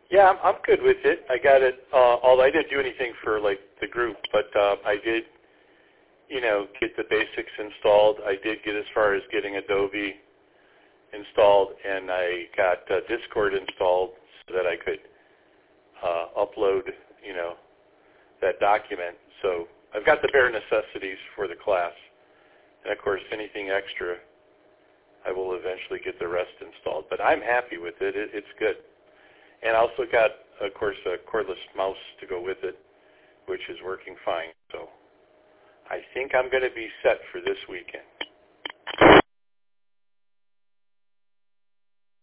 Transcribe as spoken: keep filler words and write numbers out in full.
Yeah, I'm, I'm good with it. I got it. Uh, although I didn't do anything for like the group, but uh, I did, you know, get the basics installed. I did get as far as getting Adobe installed, and I got uh, Discord installed so that I could uh, upload, you know, that document. So I've got the bare necessities for the class, and of course, anything extra, I will eventually get the rest installed. But I'm happy with it. it it's good. And I also got, of course, a cordless mouse to go with it, which is working fine. So I think I'm going to be set for this weekend.